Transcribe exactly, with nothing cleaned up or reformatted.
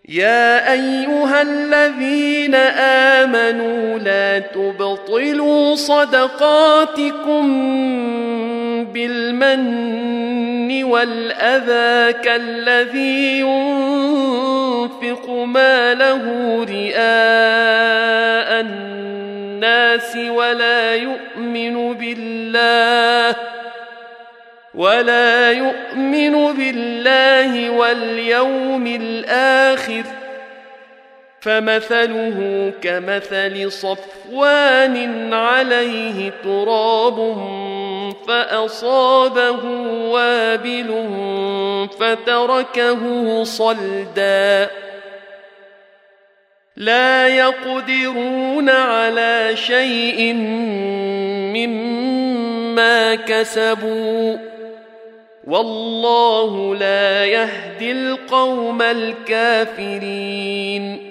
يا أيها الذين آمنوا لا تبطلوا صدقاتكم بالمن والأذى كالذي ينفق ماله رئاء الناس ولا يؤمن بالله ولا يؤمن بالله واليوم الآخر فمثله كمثل صفوان عليه تراب فأصابه وابل فتركه صلدا لا يقدرون على شيء مما كسبوا والله لا يهدي القوم الكافرين